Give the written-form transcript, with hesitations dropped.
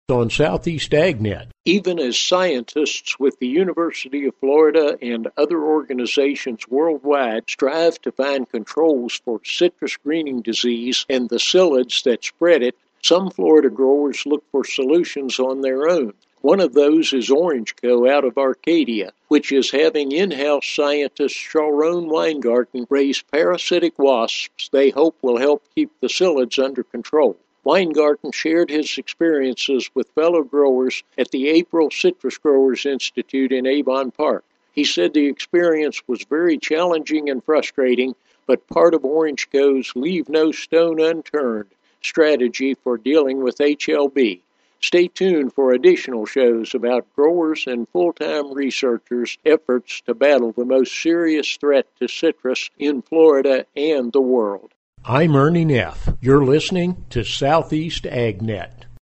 On Southeast AgNet. Even as scientists with the University of Florida and other organizations worldwide strive to find controls for citrus greening disease and the psyllids that spread it, some Florida growers look for solutions on their own. One of those is Orange Co. out of Arcadia, which is having in-house scientist Sharon Weingarten raise parasitic wasps they hope will help keep the psyllids under control. Weingarten shared his experiences with fellow growers at the April Citrus Growers Institute in Avon Park. He said the experience was very challenging and frustrating, but part of Orange Co.'s Leave No Stone Unturned strategy for dealing with HLB. Stay tuned for additional shows about growers and full-time researchers' efforts to battle the most serious threat to citrus in Florida and the world. I'm Ernie Neff. You're listening to Southeast AgNet.